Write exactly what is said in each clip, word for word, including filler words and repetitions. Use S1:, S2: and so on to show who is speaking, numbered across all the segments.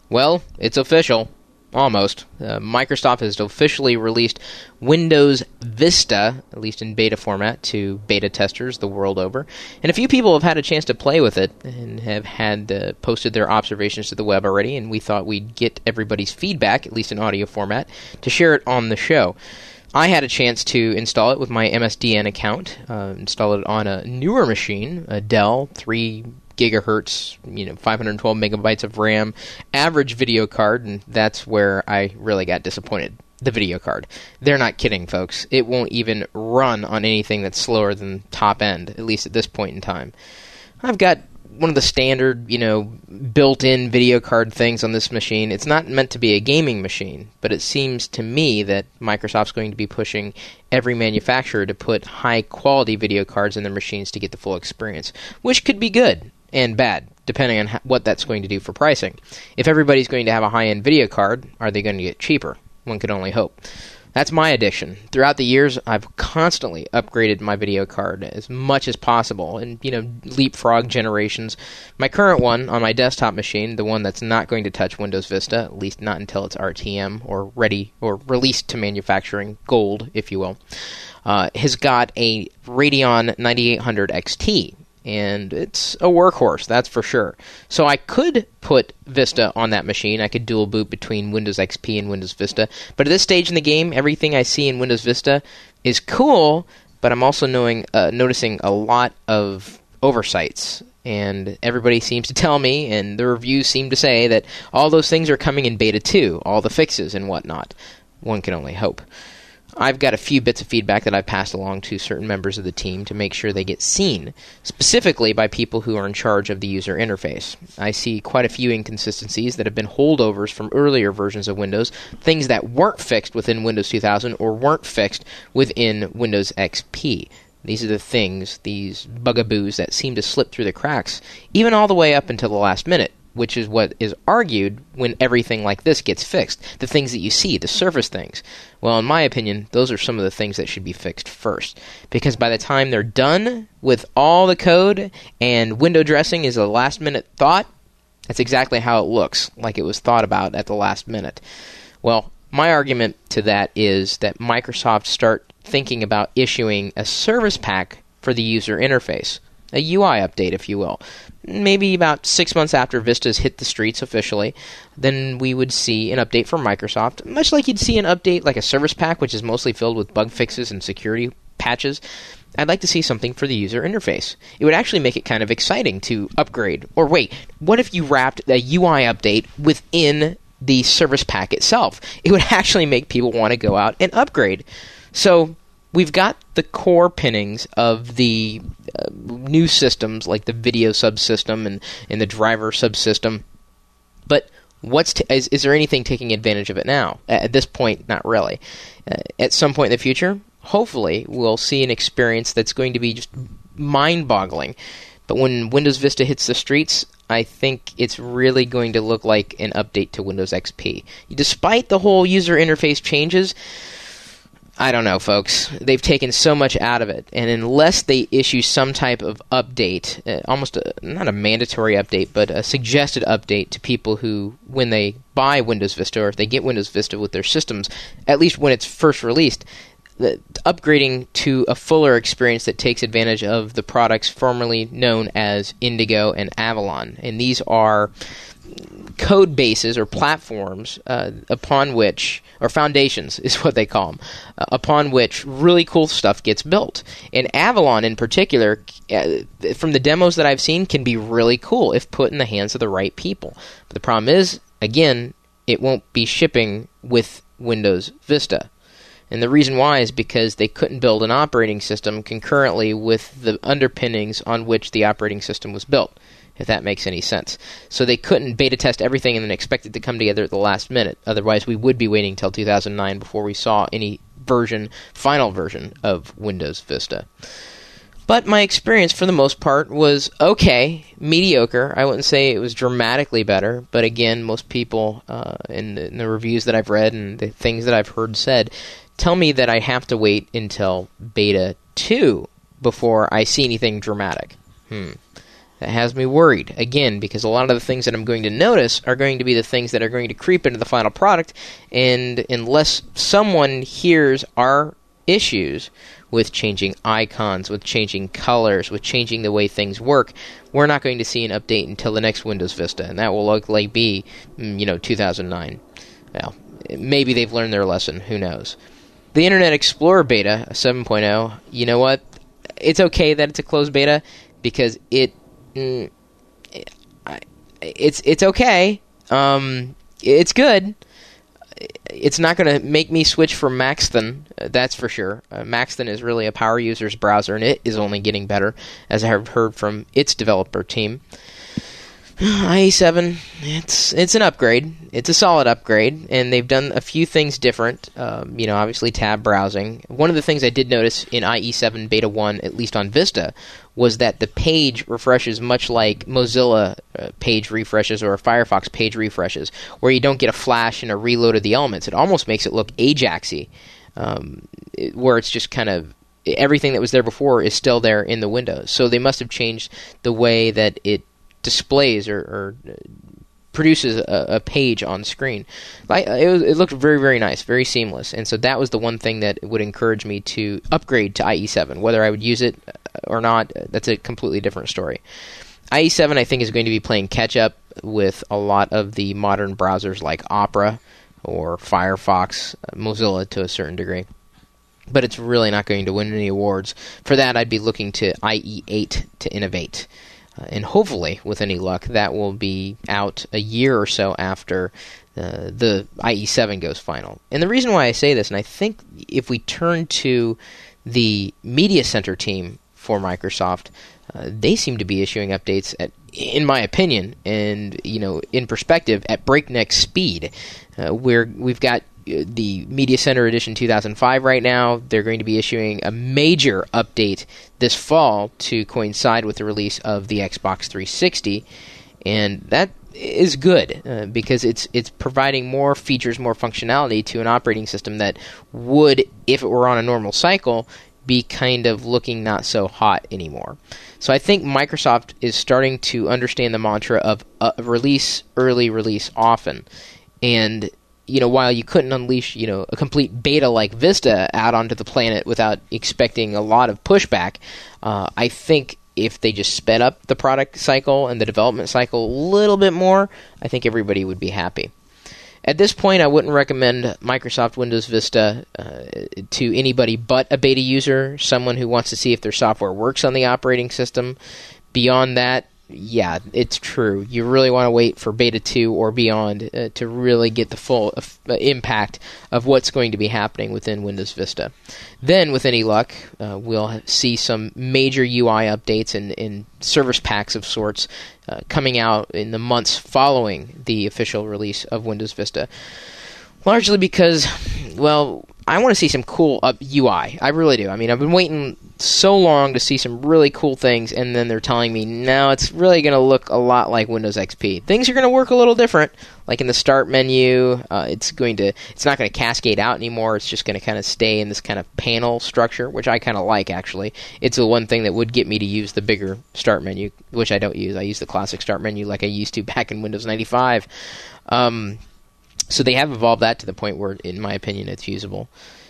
S1: Well, it's official. Almost. Uh, Microsoft has officially released Windows Vista, at least in beta format, to beta testers the world over. And a few people have had a chance to play with it and have had uh, posted their observations to the web already, and we thought we'd get everybody's feedback, at least in audio format, to share it on the show. I had a chance to install it with my M S D N account, uh, install it on a newer machine, a Dell three gigahertz, you know, five hundred twelve megabytes of RAM, average video card, and that's where I really got disappointed. The video card. They're not kidding, folks. It won't even run on anything that's slower than top end, at least at this point in time. I've got one of the standard, you know, built-in video card things on this machine. It's not meant to be a gaming machine, but it seems to me that Microsoft's going to be pushing every manufacturer to put high-quality video cards in their machines to get the full experience, which could be good and bad, depending on what that's going to do for pricing. If everybody's going to have a high-end video card, are they going to get cheaper? One could only hope. That's my addiction. Throughout the years, I've constantly upgraded my video card as much as possible and, you know, leapfrog generations. My current one on my desktop machine, the one that's not going to touch Windows Vista, at least not until it's R T M or ready or released to manufacturing, gold, if you will, uh, has got a Radeon ninety-eight hundred X T. And it's a workhorse, that's for sure. So I could put Vista on that machine. I could dual boot between Windows X P and Windows Vista. But at this stage in the game, everything I see in Windows Vista is cool, but I'm also knowing, uh, noticing a lot of oversights. And everybody seems to tell me, and the reviews seem to say, that all those things are coming in Beta two, all the fixes and whatnot. One can only hope. I've got a few bits of feedback that I've passed along to certain members of the team to make sure they get seen, specifically by people who are in charge of the user interface. I see quite a few inconsistencies that have been holdovers from earlier versions of Windows, things that weren't fixed within Windows two thousand or weren't fixed within Windows X P. These are the things, these bugaboos that seem to slip through the cracks, even all the way up until the last minute, which is what is argued when everything like this gets fixed. The things that you see, the surface things. Well, in my opinion, those are some of the things that should be fixed first. Because by the time they're done with all the code and window dressing is a last-minute thought, that's exactly how it looks, like it was thought about at the last minute. Well, my argument to that is that Microsoft start thinking about issuing a service pack for the user interface. A U I update, if you will. Maybe about six months after Vista's hit the streets officially, then we would see an update from Microsoft, much like you'd see an update like a service pack, which is mostly filled with bug fixes and security patches. I'd like to see something for the user interface. It would actually make it kind of exciting to upgrade. Or wait, what if you wrapped a U I update within the service pack itself? It would actually make people want to go out and upgrade. So we've got the core pinnings of the uh, new systems, like the video subsystem and, and the driver subsystem. But what's t- is, is there anything taking advantage of it now? At this point, not really. Uh, at some point in the future, hopefully, we'll see an experience that's going to be just mind-boggling. But when Windows Vista hits the streets, I think it's really going to look like an update to Windows X P. Despite the whole user interface changes, I don't know, folks. They've taken so much out of it, and unless they issue some type of update, uh, almost a, not a mandatory update, but a suggested update to people who, when they buy Windows Vista, or if they get Windows Vista with their systems, at least when it's first released, the, upgrading to a fuller experience that takes advantage of the products formerly known as Indigo and Avalon. And these are code bases or platforms uh, upon which, or foundations is what they call them, uh, upon which really cool stuff gets built. And Avalon in particular, uh, from the demos that I've seen, can be really cool if put in the hands of the right people. But the problem is, again, it won't be shipping with Windows Vista. And the reason why is because they couldn't build an operating system concurrently with the underpinnings on which the operating system was built, if that makes any sense. So they couldn't beta test everything and then expect it to come together at the last minute. Otherwise, we would be waiting until two thousand nine before we saw any version, final version of Windows Vista. But my experience, for the most part, was okay, mediocre. I wouldn't say it was dramatically better, but again, most people uh, in, the, in the reviews that I've read and the things that I've heard said tell me that I have to wait until Beta two before I see anything dramatic. Hmm. That has me worried, again, because a lot of the things that I'm going to notice are going to be the things that are going to creep into the final product, and unless someone hears our issues with changing icons, with changing colors, with changing the way things work, we're not going to see an update until the next Windows Vista, and that will likely be, you know, two thousand nine. Well, maybe they've learned their lesson, who knows. The Internet Explorer beta, seven point oh, you know what? It's okay that it's a closed beta, because it Mm, it's it's okay. Um, it's good. It's not going to make me switch from Maxthon, uh, that's for sure. Uh, Maxthon is really a power user's browser, and it is only getting better, as I have heard from its developer team. I E seven, it's it's an upgrade. It's a solid upgrade, and they've done a few things different. Um, you know, obviously tab browsing. One of the things I did notice in I E seven Beta one, at least on Vista, was that the page refreshes much like Mozilla uh, page refreshes or Firefox page refreshes, where you don't get a flash and a reload of the elements. It almost makes it look Ajaxy, um, it, where it's just kind of everything that was there before is still there in the windows. So they must have changed the way that it displays or, or produces a, a page on screen. I, it, was, it looked very, very nice, very seamless, and so that was the one thing that would encourage me to upgrade to I E seven. Whether I would use it or not, that's a completely different story. I E seven, I think, is going to be playing catch-up with a lot of the modern browsers like Opera or Firefox, Mozilla to a certain degree. But it's really not going to win any awards. For that, I'd be looking to I E eight to innovate. Uh, and hopefully, with any luck, that will be out a year or so after uh, the I E seven goes final. And the reason why I say this, and I think if we turn to the Media Center team for Microsoft, uh, they seem to be issuing updates at, in my opinion, and you know, in perspective, at breakneck speed. Uh, where we've got the Media Center Edition two thousand five right now. They're going to be issuing a major update this fall to coincide with the release of the Xbox three sixty, and that is good uh, because it's it's providing more features, more functionality to an operating system that would, if it were on a normal cycle, be kind of looking not so hot anymore. So I think Microsoft is starting to understand the mantra of uh, release early, release often, and you know, while you couldn't unleash, you know, a complete beta like Vista out onto the planet without expecting a lot of pushback, uh, I think if they just sped up the product cycle and the development cycle a little bit more, I think everybody would be happy. At this point, I wouldn't recommend Microsoft Windows Vista uh, to anybody but a beta user, someone who wants to see if their software works on the operating system. Beyond that, yeah, it's true. You really want to wait for Beta two or beyond uh, to really get the full uh, impact of what's going to be happening within Windows Vista. Then, with any luck, uh, we'll see some major U I updates and, and service packs of sorts uh, coming out in the months following the official release of Windows Vista. Largely because, well, I want to see some cool up U I. I really do. I mean, I've been waiting so long to see some really cool things, and then they're telling me, no, it's really going to look a lot like Windows X P. Things are going to work a little different. Like in the Start menu, uh, it's going to, it's not going to cascade out anymore. It's just going to kind of stay in this kind of panel structure, which I kind of like, actually. It's the one thing that would get me to use the bigger Start menu, which I don't use. I use the classic Start menu like I used to back in Windows ninety-five. Um... So they have evolved that to the point where, in my opinion, it's usable.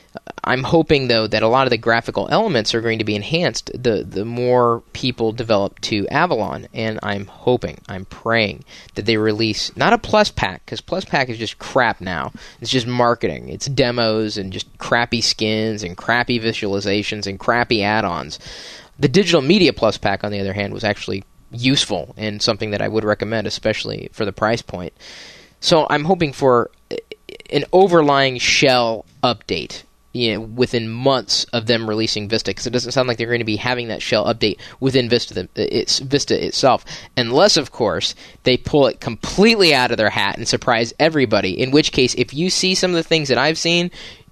S1: I'm hoping, though, that a lot of the graphical elements are going to be enhanced the, the more people develop to Avalon. And I'm hoping, I'm praying, that they release not a Plus Pack, because Plus Pack is just crap now. It's just marketing. It's demos and just crappy skins and crappy visualizations and crappy add-ons. The Digital Media Plus Pack, on the other hand, was actually useful and something that I would recommend, especially for the price point. So I'm hoping for an overlying shell update, you know, within months of them releasing Vista, because it doesn't sound like they're going to be having that shell update within Vista, it's Vista itself, unless, of course, they pull it completely out of their hat and surprise everybody, in which case, if you see some of the things that I've seen,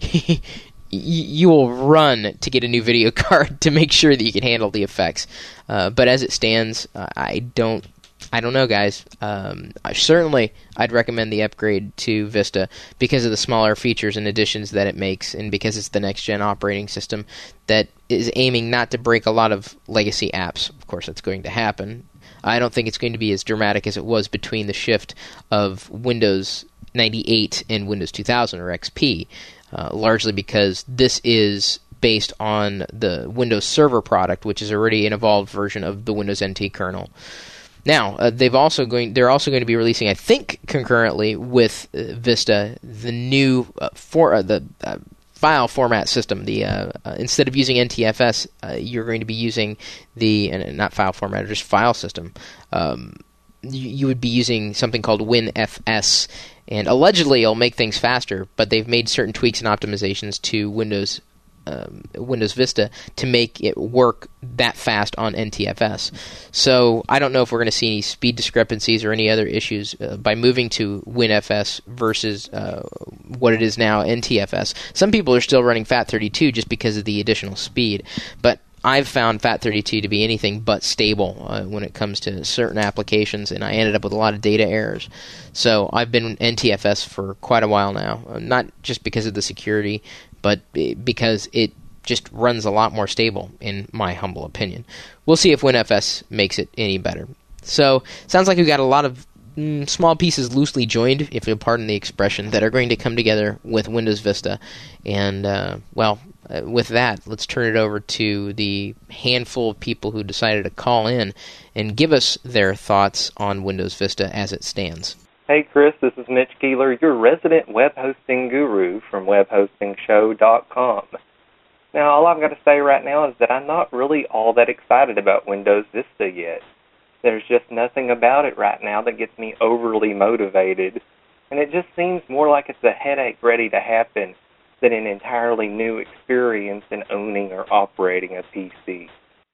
S1: you will run to get a new video card to make sure that you can handle the effects. Uh, but as it stands, uh, I don't I don't know, guys. Um, I certainly, I'd recommend the upgrade to Vista because of the smaller features and additions that it makes, and because it's the next-gen operating system that is aiming not to break a lot of legacy apps. Of course, that's going to happen. I don't think it's going to be as dramatic as it was between the shift of Windows ninety-eight and Windows two thousand or X P, uh, largely because this is based on the Windows Server product, which is already an evolved version of the Windows N T kernel. Now, uh, they've also going they're also going to be releasing, I think, concurrently with uh, Vista, the new uh, for uh, the uh, file format system. The uh, uh, instead of using N T F S, uh, you're going to be using the uh, not file format, just file system. Um, you, you would be using something called WinFS, and allegedly it'll make things faster. But they've made certain tweaks and optimizations to Windows. Um, Windows Vista to make it work that fast on N T F S. So I don't know if we're going to see any speed discrepancies or any other issues uh, by moving to WinFS versus uh, what it is now, N T F S. Some people are still running FAT thirty-two just because of the additional speed, but I've found FAT thirty-two to be anything but stable uh, when it comes to certain applications, and I ended up with a lot of data errors. So I've been N T F S for quite a while now, uh, not just because of the security, but because it just runs a lot more stable, in my humble opinion. We'll see if WinFS makes it any better. So, sounds like we've got a lot of mm, small pieces loosely joined, if you'll pardon the expression, that are going to come together with Windows Vista. And, uh, well, uh, with that, let's turn it over to the handful of people who decided to call in and give us their thoughts on Windows Vista as it stands.
S2: Hey Chris, this is Mitch Keeler, your resident web hosting guru from web hosting show dot com. Now, all I've got to say right now is that I'm not really all that excited about Windows Vista yet. There's just nothing about it right now that gets me overly motivated, and it just seems more like it's a headache ready to happen than an entirely new experience in owning or operating a P C.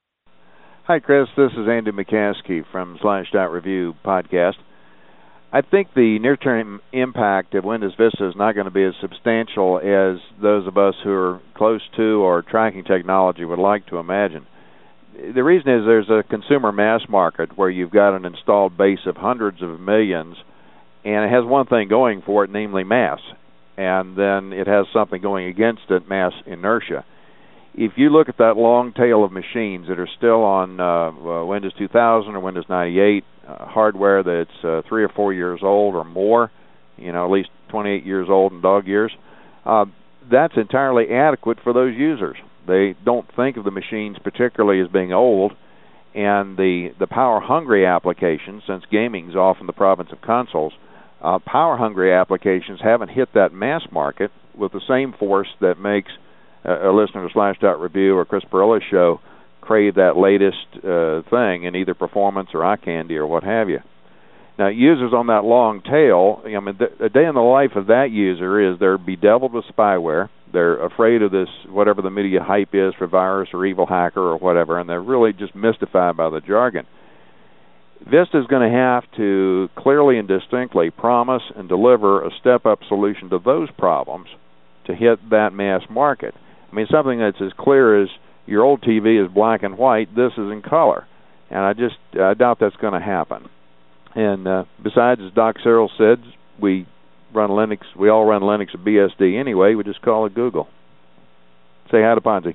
S3: Hi Chris, this is Andy McCaskey from Slashdot Review podcast. I think the near-term impact of Windows Vista is not going to be as substantial as those of us who are close to or tracking technology would like to imagine. The reason is there's a consumer mass market where you've got an installed base of hundreds of millions, and it has one thing going for it, namely mass. And then it has something going against it, mass inertia. If you look at that long tail of machines that are still on uh, Windows two thousand or Windows ninety-eight, uh, hardware that's uh, three or four years old or more, you know, at least twenty-eight years old in dog years, uh, that's entirely adequate for those users. They don't think of the machines particularly as being old, and the, the power-hungry applications, since gaming is often the province of consoles, uh, power-hungry applications haven't hit that mass market with the same force that makes a listener to Slashdot Review or Chris Perilla's show crave that latest uh, thing in either performance or eye candy or what have you. Now, users on that long tail, I mean, the, a day in the life of that user is they're bedeviled with spyware. They're afraid of this, whatever the media hype is for virus or evil hacker or whatever, and they're really just mystified by the jargon. Vista is going to have to clearly and distinctly promise and deliver a step-up solution to those problems to hit that mass market. I mean, something that's as clear as your old T V is black and white, this is in color. And I just I doubt that's going to happen. And uh, besides, as Doc Searle said, we run Linux, we all run Linux at B S D anyway, we just call it Google. Say hi to Ponzi.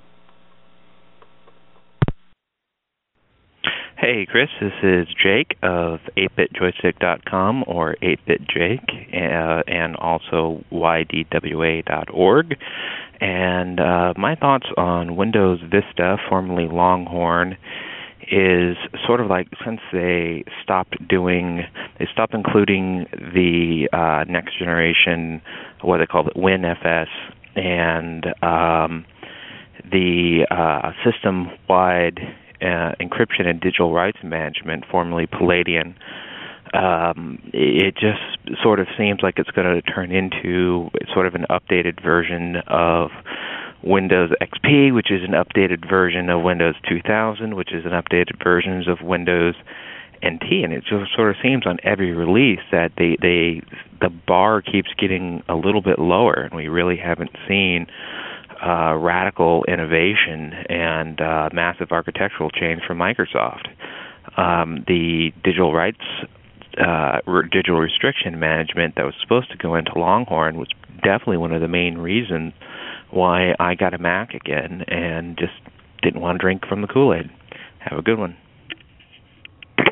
S4: Hey Chris, this is Jake of eight bit joystick dot com or eight bit Jake, uh, and also Y D W A dot org. And uh, my thoughts on Windows Vista, formerly Longhorn, is sort of like since they stopped doing, they stopped including the uh, next generation, what they call it, WinFS, and um, the uh, system-wide Uh, encryption and digital rights management, formerly Palladian, um, it just sort of seems like it's going to turn into sort of an updated version of Windows X P, which is an updated version of Windows two thousand, which is an updated versions of Windows N T, and it just sort of seems on every release that they, they the bar keeps getting a little bit lower, and we really haven't seen Uh, radical innovation and uh, massive architectural change from Microsoft. Um, the digital rights, uh, re- digital restriction management that was supposed to go into Longhorn was definitely one of the main reasons why I got a Mac again and just didn't want to drink from the Kool-Aid. Have a good one.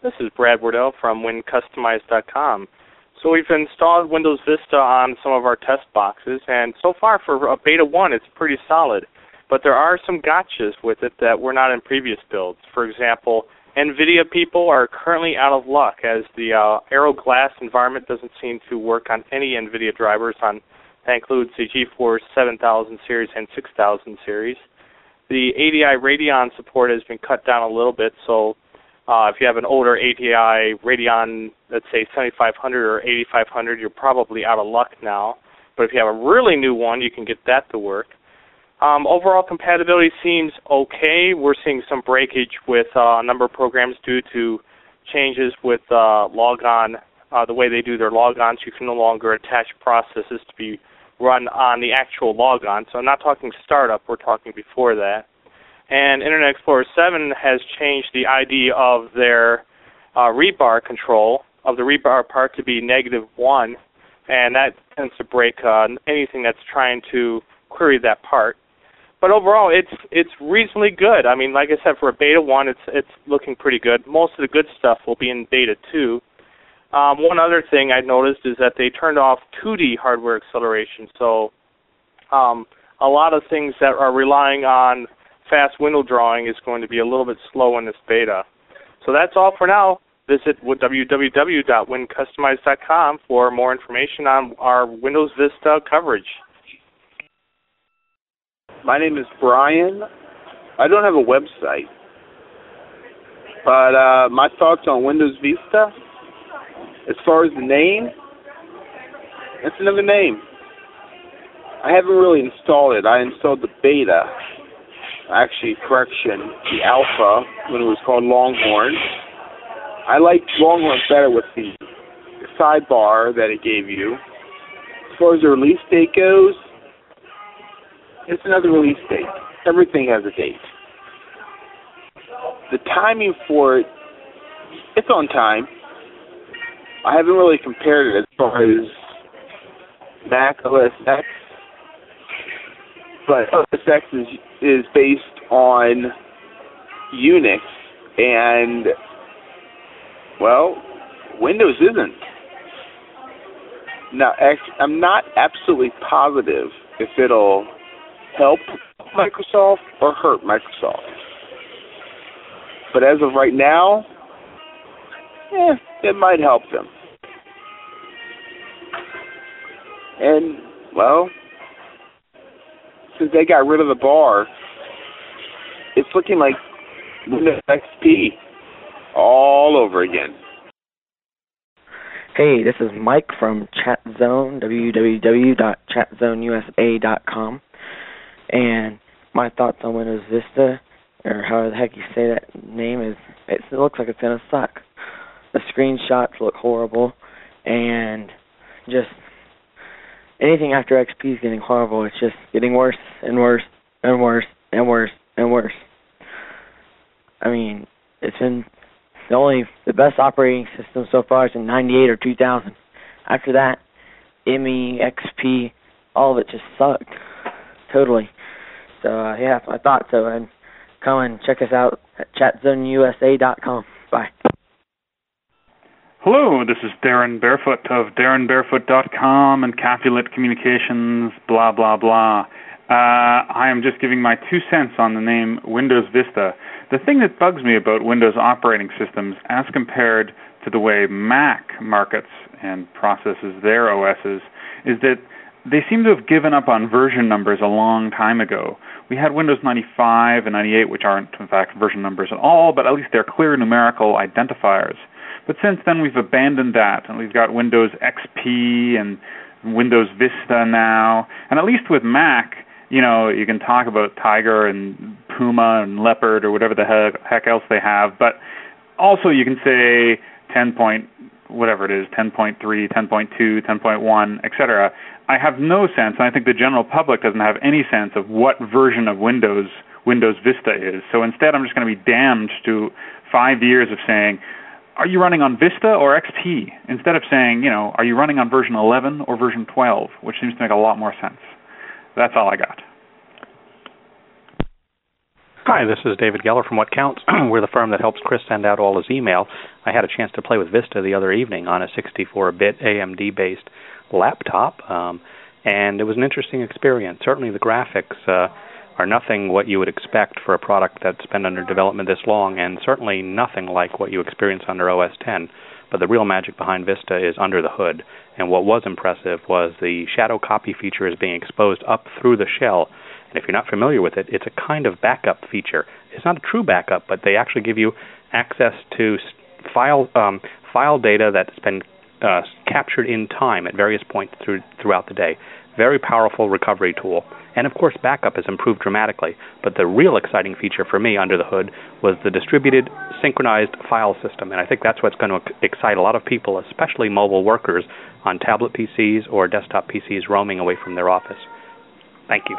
S5: This is Brad Wardell from Win Customize dot com. So we've installed Windows Vista on some of our test boxes, and so far for a Beta one, it's pretty solid. But there are some gotchas with it that were not in previous builds. For example, NVIDIA people are currently out of luck, as the uh, Aero Glass environment doesn't seem to work on any NVIDIA drivers. On that includes the GeForce seven thousand series and six thousand series. The A D I Radeon support has been cut down a little bit, so uh, if you have an older A D I Radeon, let's say seventy-five hundred or eighty-five hundred, you're probably out of luck now. But if you have a really new one, you can get that to work. Um, overall compatibility seems okay. We're seeing some breakage with uh, a number of programs due to changes with uh, logon, uh, the way they do their logons. You can no longer attach processes to be run on the actual logon. So I'm not talking startup, we're talking before that. And Internet Explorer seven has changed the I D of their uh, rebar control, of the rebar part to be negative one, and that tends to break uh, anything that's trying to query that part. But overall, it's it's reasonably good. I mean, like I said, for a Beta one, it's it's looking pretty good. Most of the good stuff will be in Beta two. Um, one other thing I noticed is that they turned off two D hardware acceleration, so um, a lot of things that are relying on fast window drawing is going to be a little bit slow in this beta. So that's all for now. Visit w w w dot win customize dot com for more information on our Windows Vista coverage.
S6: My name is Brian. I don't have a website, but uh, my thoughts on Windows Vista, as far as the name, it's another name. I haven't really installed it. I installed the beta, actually, correction, the alpha, when it was called Longhorn. I liked Longhorn better with the sidebar that it gave you. As far as the release date goes, it's another release date. Everything has a date. The timing for it, it's on time. I haven't really compared it as far as Mac O S X, but O S X is, is based on Unix, and, well, Windows isn't. Now, I'm not absolutely positive if it'll help Microsoft or hurt Microsoft. But as of right now, eh, it might help them. And, well, since they got rid of the bar, it's looking like Windows X P all over again.
S7: Hey, this is Mike from ChatZone, w w w dot chat zone u s a dot com. And my thoughts on Windows Vista, or however the heck you say that name, is it looks like it's going to suck. The screenshots look horrible, and just anything after X P is getting horrible. It's just getting worse and worse and worse and worse and worse. I mean, it's been the only, the best operating system so far is in ninety-eight or two thousand. After that, M E, X P, all of it just sucked. Totally. So, uh, yeah, I thought so. And come and check us out at chat zone u s a dot com. Bye.
S8: Hello, this is Darren Barefoot of darren barefoot dot com and Capulet Communications, blah, blah, blah. Uh, I am just giving my two cents on the name Windows Vista. The thing that bugs me about Windows operating systems as compared to the way Mac markets and processes their O Ss is that they seem to have given up on version numbers a long time ago. We had Windows ninety-five and ninety-eight, which aren't, in fact, version numbers at all, but at least they're clear numerical identifiers. But since then, we've abandoned that, and we've got Windows X P and Windows Vista now. And at least with Mac, you know, you can talk about Tiger and Puma and Leopard or whatever the heck, heck else they have, but also you can say ten point, whatever it is, ten point three, ten point two, ten point one, et cetera. I have no sense, and I think the general public doesn't have any sense of what version of Windows Windows Vista is. So instead, I'm just going to be damned to five years of saying, are you running on Vista or X P? Instead of saying, you know, are you running on version eleven or version twelve, which seems to make a lot more sense. That's all I got.
S9: Hi, this is David Geller from What Counts. We're the firm that helps Chris send out all his email. I had a chance to play with Vista the other evening on a sixty-four bit A M D-based laptop, um, and it was an interesting experience. Certainly the graphics uh, are nothing what you would expect for a product that's been under development this long, and certainly nothing like what you experience under O S ten. But the real magic behind Vista is under the hood, and what was impressive was the shadow copy feature is being exposed up through the shell. And if you're not familiar with it, it's a kind of backup feature. It's not a true backup, but they actually give you access to file um, file data that's been uh, captured in time at various points through, throughout the day. Very powerful recovery tool. And of course, backup has improved dramatically. But the real exciting feature for me under the hood was the distributed synchronized file system. And I think that's what's going to excite a lot of people, especially mobile workers on tablet P Cs or desktop P Cs roaming away from their office. Thank you.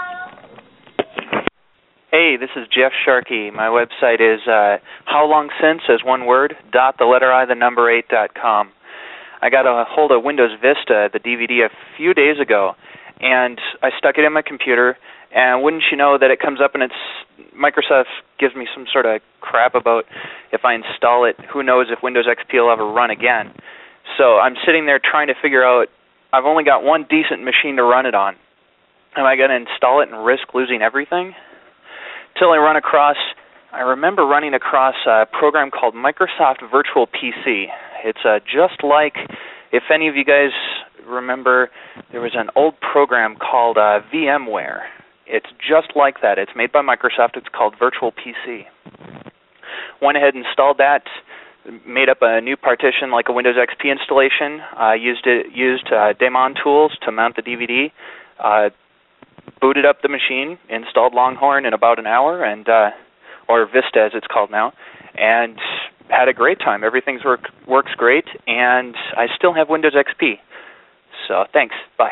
S10: Hey, this is Jeff Sharkey. My website is uh, howlongsince, as one word, dot the letter I, the number eight dot com. I got a hold of Windows Vista, the D V D, a few days ago, and I stuck it in my computer, and wouldn't you know that it comes up and it's Microsoft gives me some sort of crap about if I install it, who knows if Windows X P will ever run again. So I'm sitting there trying to figure out, I've only got one decent machine to run it on. Am I going to install it and risk losing everything? Till I run across, I remember running across a program called Microsoft Virtual P C. It's uh, just like, if any of you guys remember, there was an old program called uh, VMware. It's just like that. It's made by Microsoft. It's called Virtual P C. Went ahead and installed that, made up a new partition like a Windows X P installation, uh, used it, used uh, Daemon tools to mount the D V D, uh, booted up the machine, installed Longhorn in about an hour, and uh, or Vista as it's called now, and had a great time. Everything work, works great, and I still have Windows X P. So thanks. Bye.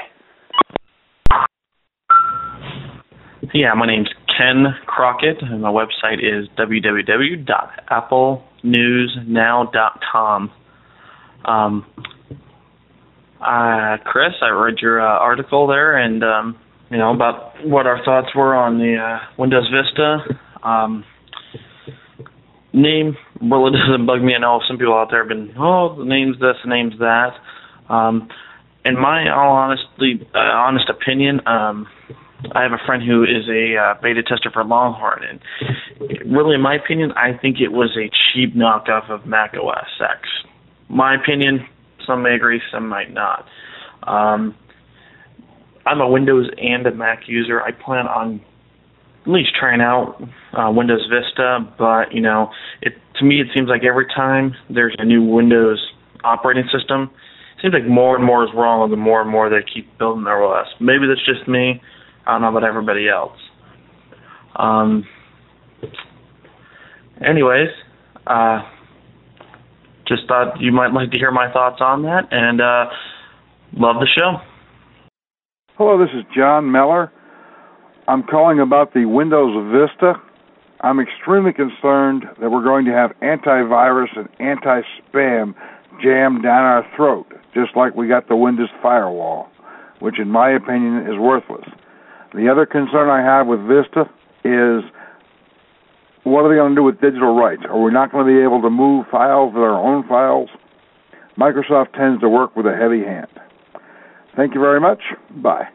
S11: Yeah, my name's Ken Crockett, and my website is w w w dot apple news now dot com. Um, uh, Chris, I read your uh, article there, and um, you know, about what our thoughts were on the uh, Windows Vista. Um, name, well, it doesn't bug me. I know some people out there have been, oh, the name's this, the name's that. Um, in my all honestly, uh, honest opinion, um, I have a friend who is a uh, beta tester for Longhorn, and really, in my opinion, I think it was a cheap knockoff of Mac O S X. My opinion, some may agree, some might not. Um, I'm a Windows and a Mac user. I plan on at least trying out uh, Windows Vista, but, you know, it to me it seems like every time there's a new Windows operating system, it seems like more and more is wrong, the more and more they keep building their O S. Maybe that's just me. I don't know about everybody else. Um, anyways, uh, just thought you might like to hear my thoughts on that, and uh, love the show.
S12: Hello, this is John Meller. I'm calling about the Windows Vista. I'm extremely concerned that we're going to have antivirus and anti-spam jammed down our throat, just like we got the Windows Firewall, which in my opinion is worthless. The other concern I have with Vista is, what are they going to do with digital rights? Are we not going to be able to move files with our own files? Microsoft tends to work with a heavy hand. Thank you very much. Bye.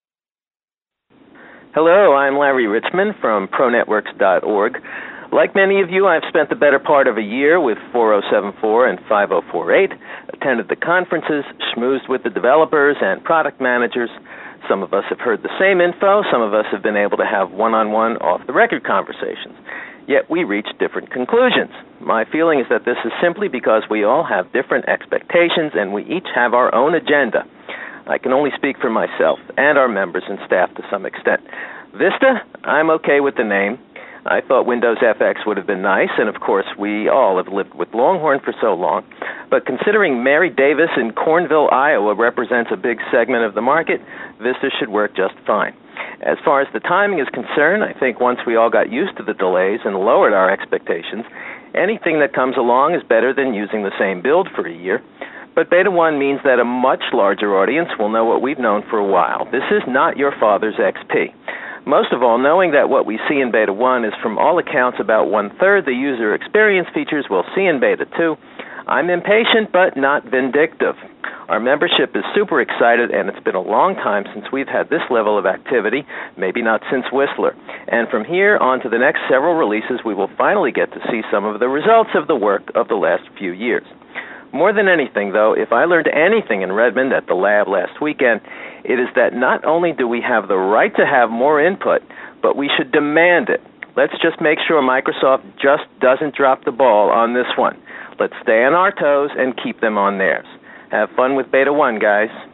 S13: Hello, I'm Larry Richmond from pro networks dot org. Like many of you, I've spent the better part of a year with four oh seven four and five oh four eight, attended the conferences, schmoozed with the developers and product managers. Some of us have heard the same info. Some of us have been able to have one-on-one, off-the-record conversations. Yet we reach different conclusions. My feeling is that this is simply because we all have different expectations and we each have our own agenda. I can only speak for myself and our members and staff to some extent. Vista, I'm okay with the name. I thought Windows F X would have been nice, and of course we all have lived with Longhorn for so long. But considering Mary Davis in Cornville, Iowa represents a big segment of the market, Vista should work just fine. As far as the timing is concerned, I think once we all got used to the delays and lowered our expectations, anything that comes along is better than using the same build for a year. But Beta one means that a much larger audience will know what we've known for a while. This is not your father's X P. Most of all, knowing that what we see in Beta one is from all accounts about one-third the user experience features we'll see in Beta two, I'm impatient but not vindictive. Our membership is super excited, and it's been a long time since we've had this level of activity, maybe not since Whistler. And from here on to the next several releases, we will finally get to see some of the results of the work of the last few years. More than anything, though, if I learned anything in Redmond at the lab last weekend, it is that not only do we have the right to have more input, but we should demand it. Let's just make sure Microsoft just doesn't drop the ball on this one. Let's stay on our toes and keep them on theirs. Have fun with Beta one, guys.